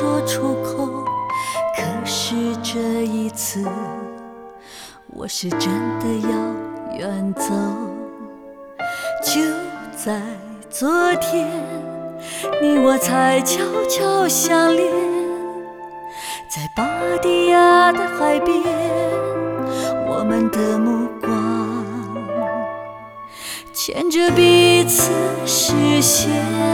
说出口，可是这一次我是真的要远走。就在昨天，你我才悄悄相恋，在巴迪亚的海边，我们的目光牵着彼此视线。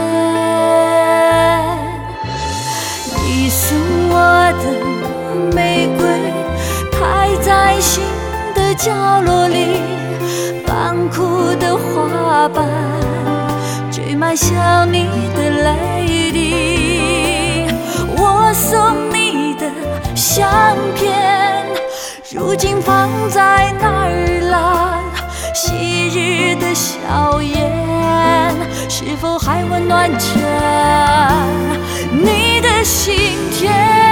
你送我的玫瑰开在心的角落里，干枯的花瓣缀满想你的泪滴。我送你的相片如今放在哪儿了？昔日的笑颜是否还温暖着你的心田？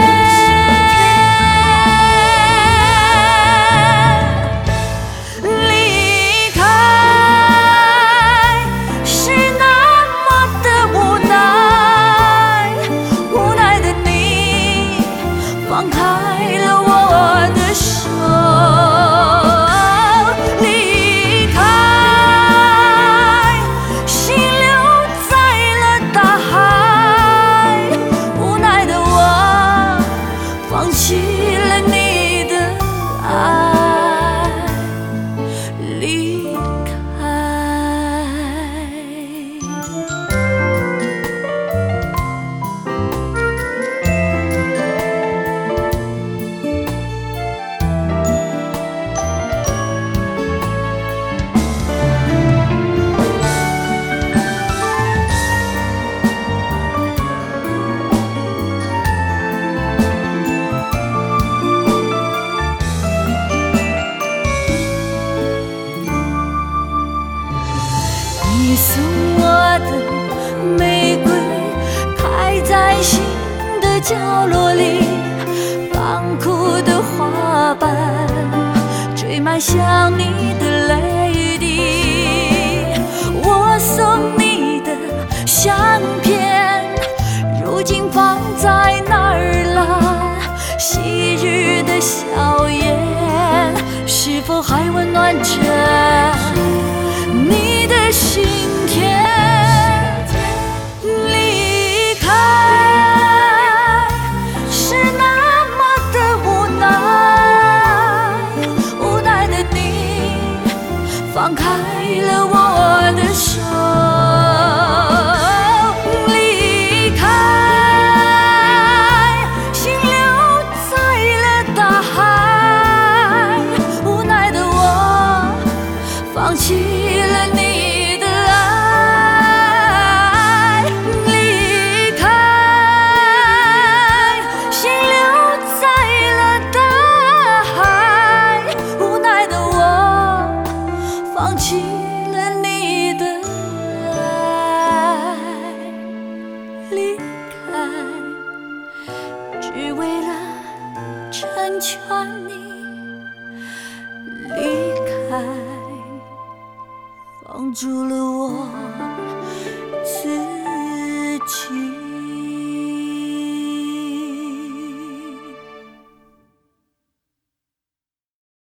你送我的玫瑰开在心的角落里，干枯的花瓣缀满想你的泪滴。我送你的相片如今放在哪儿了？昔日的笑颜是否还温暖着你的心田？离开是那么的无奈，无奈的你放开了我的手。离开，心留在了大海，无奈的我放弃了你的爱。离开，心留在了大海，无奈的我放弃了你的爱。离开，只为了成全你。离开，放逐了我自己。